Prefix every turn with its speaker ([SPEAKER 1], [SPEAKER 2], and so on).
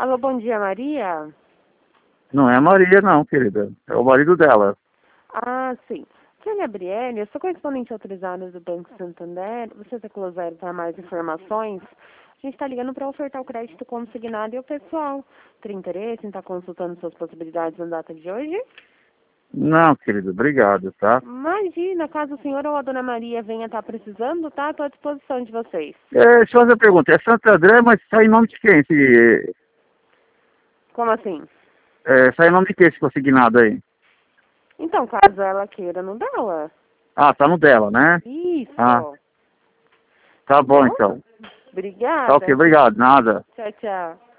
[SPEAKER 1] Alô, bom dia, Maria?
[SPEAKER 2] Não é a Maria, não, querida. É o marido dela.
[SPEAKER 1] Ah, sim. Aqui é a Gabriele, eu sou correspondente autorizada do Banco Santander. Você tem Closério para mais informações? A gente está ligando para ofertar o crédito consignado e o pessoal. Tem interesse em estar consultando suas possibilidades na data de hoje?
[SPEAKER 2] Não, querido, obrigado, tá?
[SPEAKER 1] Imagina, caso o senhor ou a dona Maria venha estar precisando, tá? Estou à disposição de vocês.
[SPEAKER 2] Deixa eu fazer uma pergunta. É Santo André, mas sai em nome de quem?
[SPEAKER 1] Como assim?
[SPEAKER 2] Sai em nome de quem esse consignado aí?
[SPEAKER 1] Então, caso ela queira, não dela.
[SPEAKER 2] Ah, tá no dela, né?
[SPEAKER 1] Isso.
[SPEAKER 2] Ah, tá
[SPEAKER 1] Tá
[SPEAKER 2] bom
[SPEAKER 1] bom?
[SPEAKER 2] então. Tá ok,
[SPEAKER 1] Obrigada.
[SPEAKER 2] obrigado, nada.
[SPEAKER 1] Tchau, tchau.